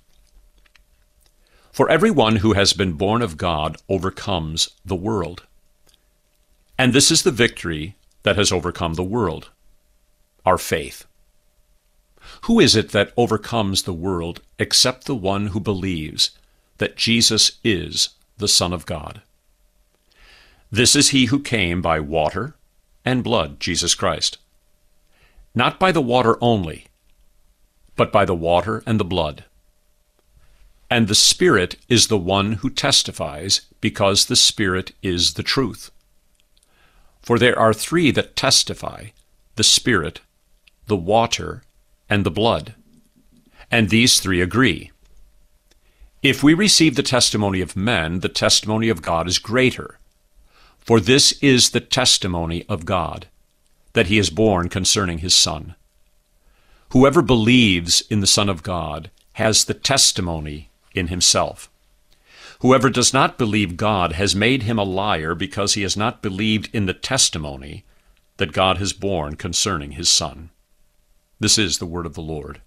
For everyone who has been born of God overcomes the world. And this is the victory that has overcome the world, our faith. Who is it that overcomes the world except the one who believes that Jesus is the Son of God? This is he who came by water and blood, Jesus Christ. Not by the water only, but by the water and the blood. And the Spirit is the one who testifies, because the Spirit is the truth. For there are three that testify, the Spirit, the water, and the blood. And these three agree. If we receive the testimony of men, the testimony of God is greater. For this is the testimony of God, that he is born concerning his Son. Whoever believes in the Son of God has the testimony in himself. Whoever does not believe God has made him a liar, because he has not believed in the testimony that God has borne concerning his Son. This is the word of the Lord.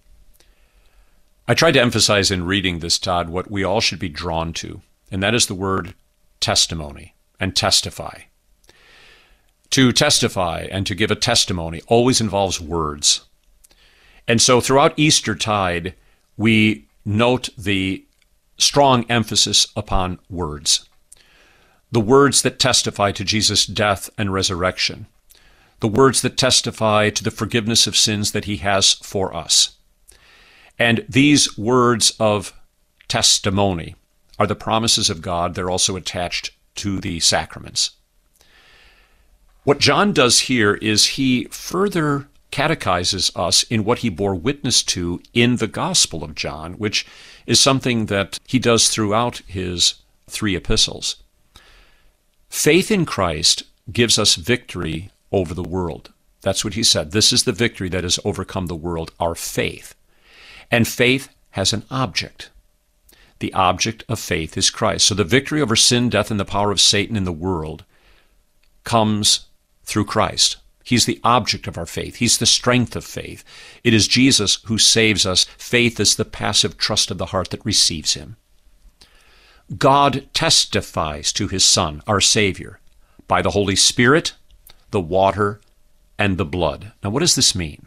I tried to emphasize in reading this, Todd, what we all should be drawn to, and that is the word testimony. And testify. To testify and to give a testimony always involves words. And so throughout Eastertide, we note the strong emphasis upon words. The words that testify to Jesus' death and resurrection. The words that testify to the forgiveness of sins that he has for us. And these words of testimony are the promises of God. They're also attached to the sacraments. What John does here is he further catechizes us in what he bore witness to in the Gospel of John, which is something that he does throughout his three epistles. Faith in Christ gives us victory over the world. That's what he said. This is the victory that has overcome the world, our faith. And faith has an object. The object of faith is Christ. So the victory over sin, death, and the power of Satan in the world comes through Christ. He's the object of our faith. He's the strength of faith. It is Jesus who saves us. Faith is the passive trust of the heart that receives him. God testifies to his Son, our Savior, by the Holy Spirit, the water, and the blood. Now, what does this mean?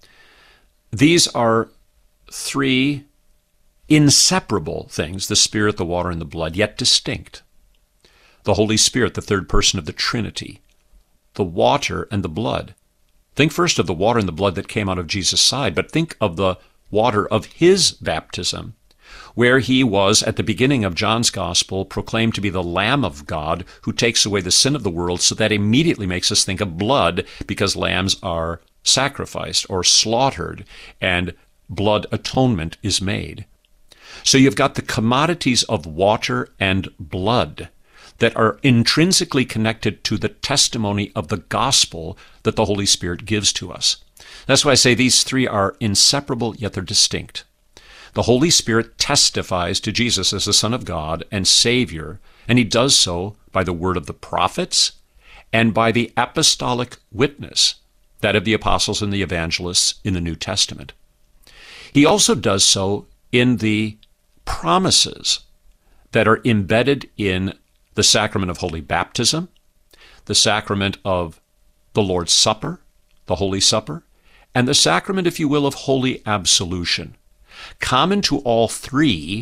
These are three inseparable things, the Spirit, the water, and the blood, yet distinct. The Holy Spirit, the third person of the Trinity, the water and the blood. Think first of the water and the blood that came out of Jesus' side, but think of the water of his baptism, where he was, at the beginning of John's Gospel, proclaimed to be the Lamb of God who takes away the sin of the world, so that immediately makes us think of blood, because lambs are sacrificed or slaughtered, and blood atonement is made. So you've got the commodities of water and blood that are intrinsically connected to the testimony of the gospel that the Holy Spirit gives to us. That's why I say these three are inseparable, yet they're distinct. The Holy Spirit testifies to Jesus as the Son of God and Savior, and he does so by the word of the prophets and by the apostolic witness, that of the apostles and the evangelists in the New Testament. He also does so in the promises that are embedded in the sacrament of Holy Baptism, the sacrament of the Lord's Supper, the Holy Supper, and the sacrament, if you will, of Holy Absolution. Common to all three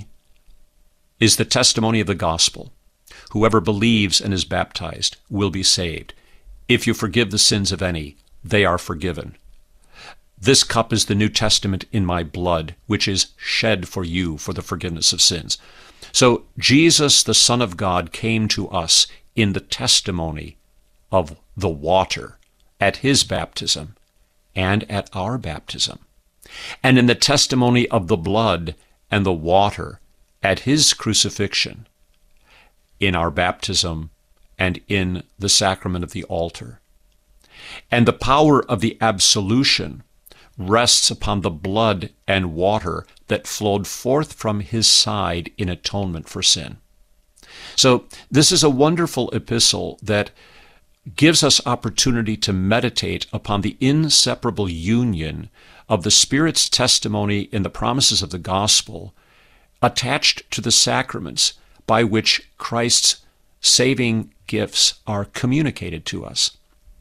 is the testimony of the gospel. Whoever believes and is baptized will be saved. If you forgive the sins of any, they are forgiven. This cup is the New Testament in my blood, which is shed for you for the forgiveness of sins. So Jesus, the Son of God, came to us in the testimony of the water at his baptism and at our baptism, and in the testimony of the blood and the water at his crucifixion, in our baptism and in the sacrament of the altar. And the power of the absolution rests upon the blood and water that flowed forth from his side in atonement for sin. So this is a wonderful epistle that gives us opportunity to meditate upon the inseparable union of the Spirit's testimony in the promises of the gospel attached to the sacraments by which Christ's saving gifts are communicated to us.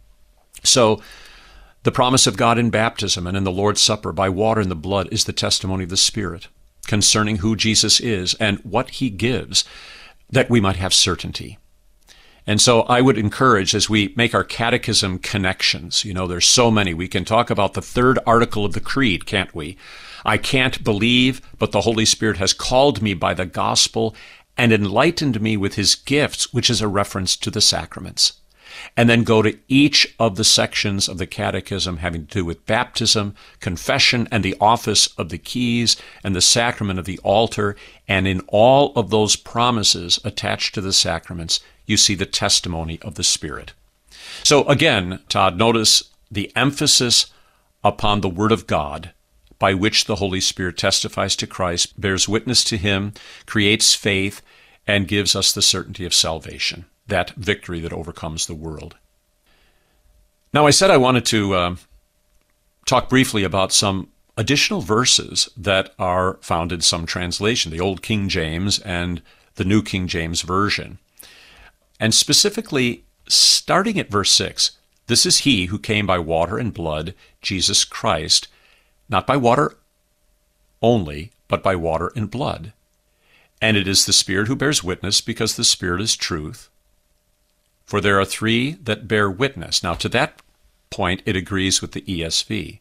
So the promise of God in baptism and in the Lord's Supper by water and the blood is the testimony of the Spirit concerning who Jesus is and what he gives, that we might have certainty. And so I would encourage, as we make our catechism connections, you know, there's so many. We can talk about the third article of the Creed, can't we? I can't believe, but the Holy Spirit has called me by the gospel and enlightened me with his gifts, which is a reference to the sacraments. And then go to each of the sections of the catechism having to do with baptism, confession, and the office of the keys, and the sacrament of the altar. And in all of those promises attached to the sacraments, you see the testimony of the Spirit. So again, Todd, notice the emphasis upon the Word of God, by which the Holy Spirit testifies to Christ, bears witness to him, creates faith, and gives us the certainty of salvation, that victory that overcomes the world. Now, I said I wanted to uh, talk briefly about some additional verses that are found in some translation, the Old King James and the New King James Version. And specifically, starting at verse six, this is he who came by water and blood, Jesus Christ, not by water only, but by water and blood. And it is the Spirit who bears witness, because the Spirit is truth. For there are three that bear witness. Now, to that point, it agrees with the E S V.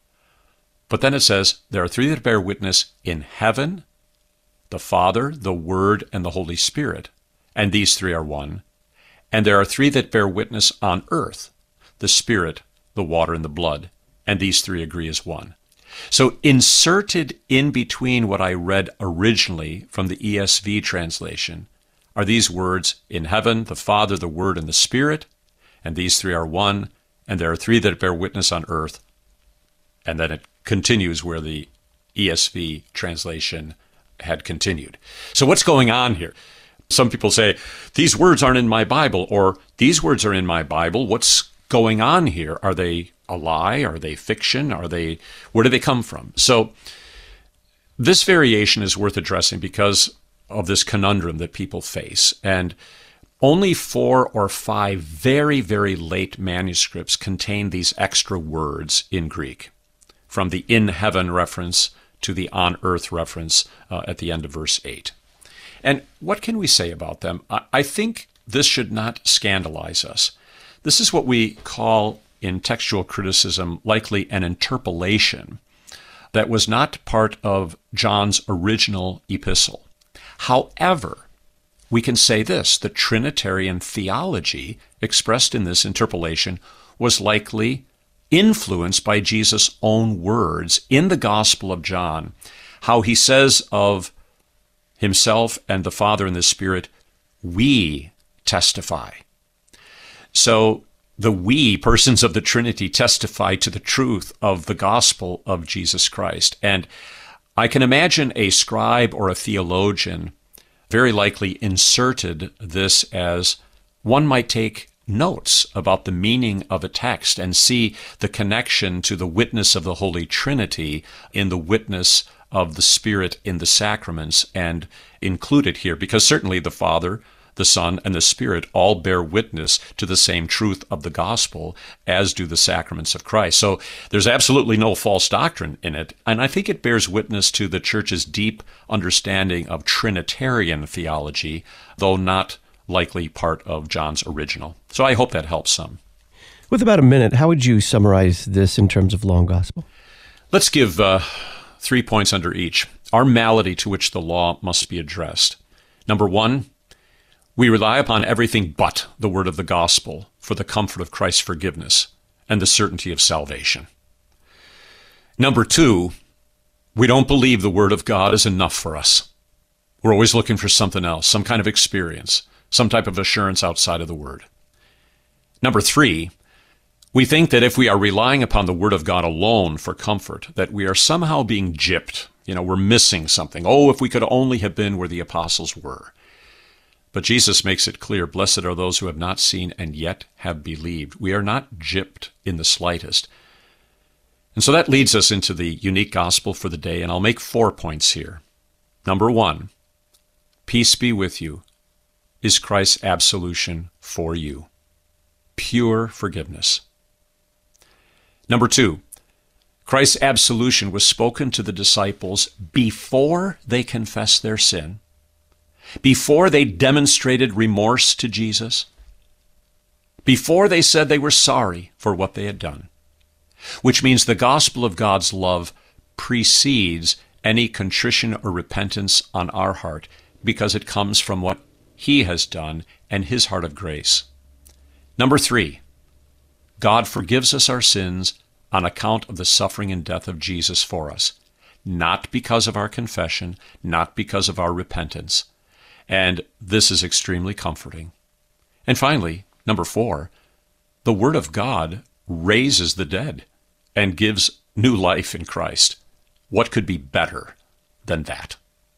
But then it says, there are three that bear witness in heaven, the Father, the Word, and the Holy Spirit. And these three are one. And there are three that bear witness on earth, the Spirit, the water, and the blood. and these three agree as one. So inserted in between what I read originally from the E S V translation are these words, in heaven, the Father, the Word, and the Spirit, and these three are one, and there are three that bear witness on earth. And then it continues where the E S V translation had continued. So what's going on here? Some people say, these words aren't in my Bible, or these words are in my Bible. What's going on here? Are they a lie? Are they fiction? Are they, where do they come from? So this variation is worth addressing because of this conundrum that people face. And only four or five very, very late manuscripts contain these extra words in Greek, from the in heaven reference to the on earth reference uh, at the end of verse eight. And what can we say about them? I, I think this should not scandalize us. This is what we call in textual criticism likely an interpolation that was not part of John's original epistle. However, we can say this, the Trinitarian theology expressed in this interpolation was likely influenced by Jesus' own words in the Gospel of John, how he says of himself and the Father and the Spirit, we testify. So the we, persons of the Trinity, testify to the truth of the gospel of Jesus Christ. And I can imagine a scribe or a theologian very likely inserted this as one might take notes about the meaning of a text and see the connection to the witness of the Holy Trinity in the witness of the Spirit in the sacraments and include it here, because certainly the Father, the Son, and the Spirit all bear witness to the same truth of the gospel, as do the sacraments of Christ. So there's absolutely no false doctrine in it, and I think it bears witness to the Church's deep understanding of Trinitarian theology, though not likely part of John's original. So I hope that helps some. With about a minute, how would you summarize this in terms of law and gospel? Let's give uh, three points under each. Our malady to which the law must be addressed. Number one, we rely upon everything but the word of the gospel for the comfort of Christ's forgiveness and the certainty of salvation. Number two, we don't believe the word of God is enough for us. We're always looking for something else, some kind of experience, some type of assurance outside of the word. Number three, we think that if we are relying upon the word of God alone for comfort, that we are somehow being gypped. You know, we're missing something. Oh, if we could only have been where the apostles were. But Jesus makes it clear, blessed are those who have not seen and yet have believed. We are not gypped in the slightest. And so that leads us into the unique gospel for the day, and I'll make four points here. Number one, peace be with you is Christ's absolution for you. Pure forgiveness. Number two, Christ's absolution was spoken to the disciples before they confessed their sin, before they demonstrated remorse to Jesus, before they said they were sorry for what they had done, which means the gospel of God's love precedes any contrition or repentance on our heart because it comes from what He has done and His heart of grace. Number three, God forgives us our sins on account of the suffering and death of Jesus for us, not because of our confession, not because of our repentance. And this is extremely comforting. And finally, number four, the Word of God raises the dead and gives new life in Christ. What could be better than that?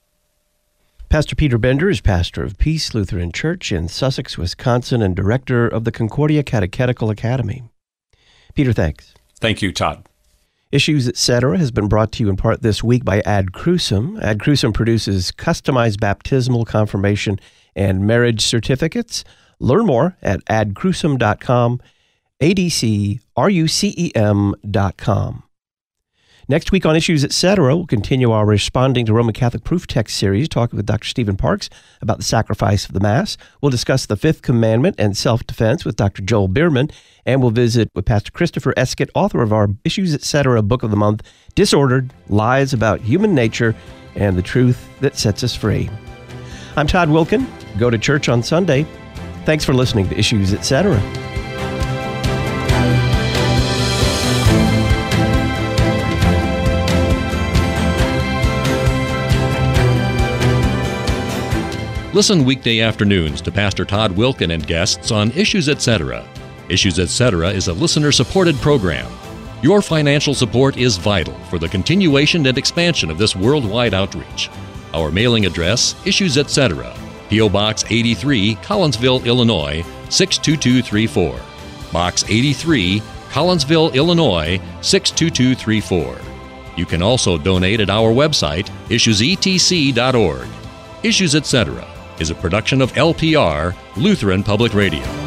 Pastor Peter Bender is pastor of Peace Lutheran Church in Sussex, Wisconsin, and director of the Concordia Catechetical Academy. Peter, thanks. Thank you, Todd. Issues, et cetera has been brought to you in part this week by Ad Crucem. Ad Crucem produces customized baptismal, confirmation, and marriage certificates. Learn more at ad crucem dot com, A D C R U C E M dot com. Next week on Issues, et cetera, we'll continue our Responding to Roman Catholic Proof Text series, talking with Doctor Stephen Parks about the sacrifice of the Mass. We'll discuss the Fifth Commandment and self-defense with Doctor Joel Bierman, and we'll visit with Pastor Christopher Eskett, author of our Issues, et cetera Book of the Month, Disordered, Lies About Human Nature and the Truth That Sets Us Free. I'm Todd Wilkin. Go to church on Sunday. Thanks for listening to Issues, et cetera. Listen weekday afternoons to Pastor Todd Wilkin and guests on Issues Etc. Issues Etc. is a listener-supported program. Your financial support is vital for the continuation and expansion of this worldwide outreach. Our mailing address, Issues Etc., P O. Box eighty-three, Collinsville, Illinois, six two two three four. Box eighty-three, Collinsville, Illinois, six two two three four. You can also donate at our website, issues e t c dot org. Issues Etc. is a production of L P R, Lutheran Public Radio.